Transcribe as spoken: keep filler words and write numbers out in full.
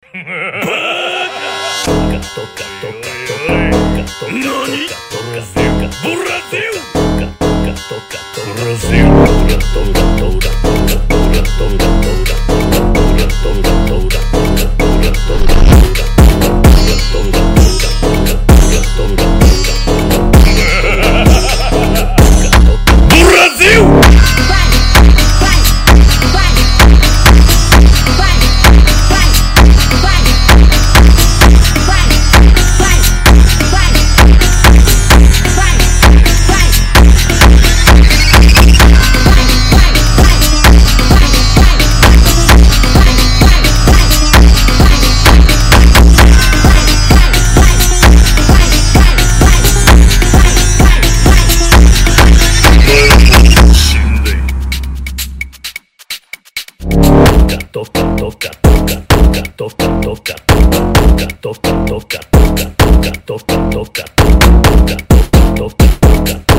Toca, toca, toca, toca, toca, Nani? toca, toca, Brasil! toca, toca, toca, toca, Brasil! toca, toca, toca, toca, toca, toca, toca, toca, toca, toca, toca, Brasil! toca, toca, toca, toca, toca, toca, toca, toca, toca, toca, toca, toca, toca, toca, toca, toca, toca,